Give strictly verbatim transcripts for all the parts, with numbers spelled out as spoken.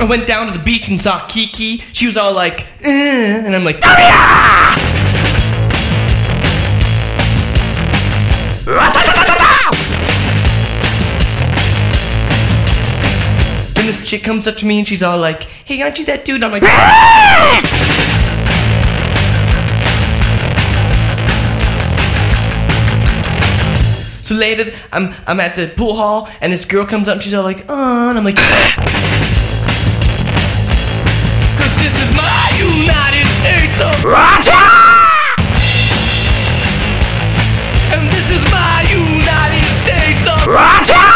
went down to the beach and saw Kiki. She was all like, eh, and I'm like, Daria! Then this chick comes up to me and she's all like, hey, aren't you that dude? I'm like, so later, I'm I'm at the pool hall and this girl comes up and she's all like, oh, and I'm like, cause this is my United States of Russia! And this is my United States of Russia!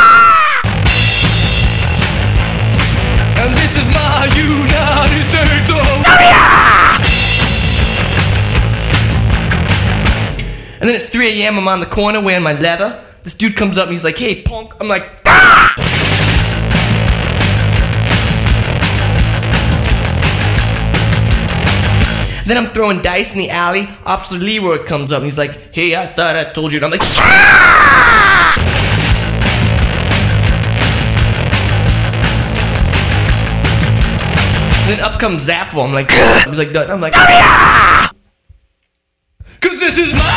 And this is my United States of Russia! And then it's three A M I'm on the corner wearing my leather. This dude comes up and he's like, hey, punk. I'm like, ah! Then I'm throwing dice in the alley. Officer Leroy comes up and he's like, hey, I thought I told you. And I'm like, ah! And then up comes Zaffo. I'm like, I was like, I'm like, cause this is my